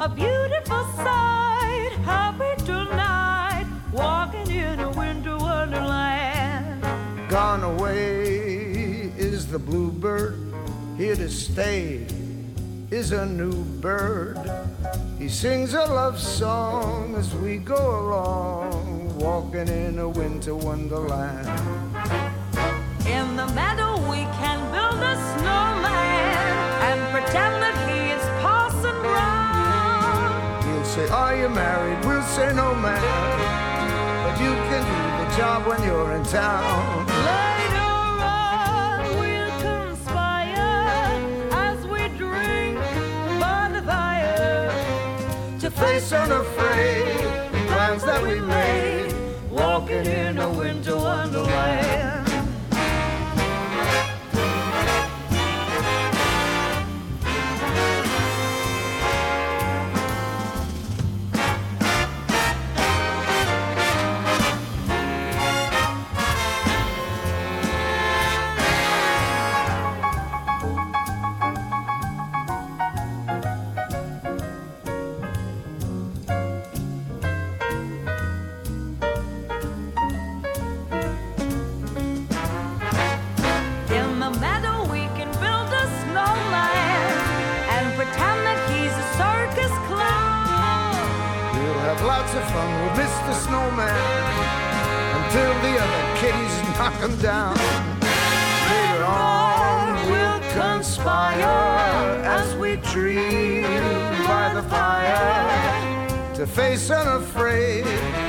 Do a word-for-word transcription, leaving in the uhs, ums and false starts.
a beautiful sight. Happy tonight, walking in a winter wonderland. Gone away is the bluebird, here to stay is a new bird. He sings a love song as we go along, walking in a winter wonderland. In the meadow we can build a snowman and pretend that he is Parson Brown. He'll say, are you married? We'll say, no, man, but you can do the job when you're in town. Later on we'll conspire as we drink by the fire to face unafraid the plans that we made, walking in a winter wonderland. Lots of fun with Mister Snowman until the other kitties knock him down. Later on we'll conspire as we dream by the fire to face unafraid